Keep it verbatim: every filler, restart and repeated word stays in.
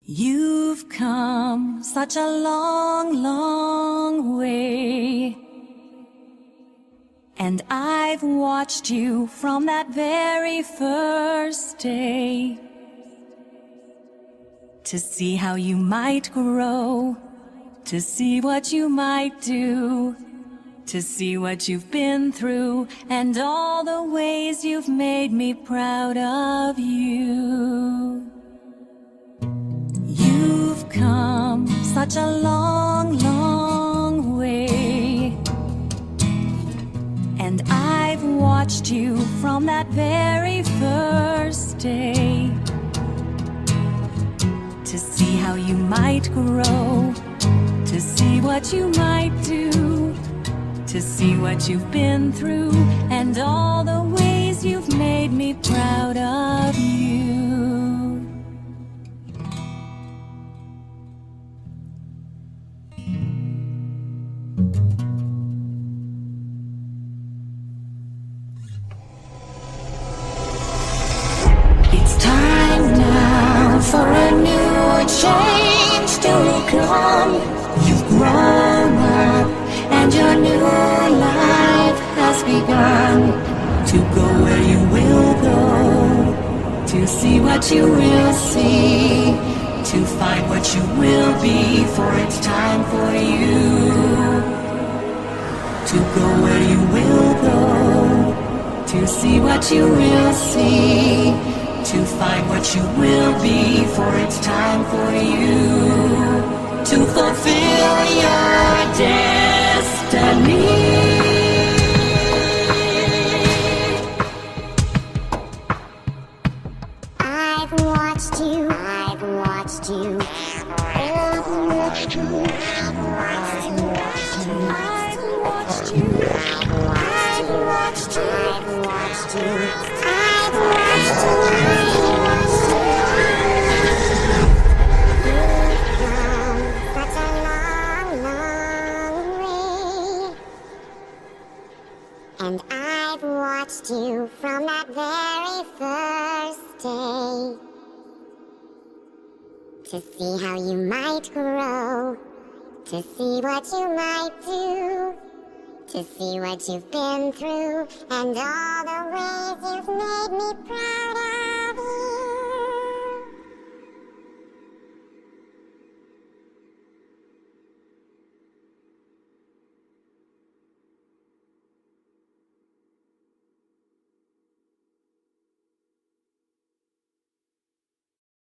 You've come such a long, long way, and I've watched you from that very first day, to see how you might grow, to see what you might do, to see what you've been through, and all the ways you've made me proud of you. You've come such a long, long way, and I've watched you from that very first day, to see how you might grow, to see what you might do, to see what you've been through, and all the ways you've made me proud of you. It's time now for a new change to come. You've grown up and your new life has begun. To go where you will go, to see what you will see, to find what you will be, for it's time for you. To go where you will go, to see what you will see, to find what you will be, for it's time for you to fulfill your destiny. I've watched you, I've watched you, I've watched you, I've watched you, I've watched you, I've watched you, I've watched you, I've watched you, You've come such a long, long way, and I've watched you from that very first day, to see how you might grow, to see what you might do, to see what you've been through, and all the ways you've made me proud of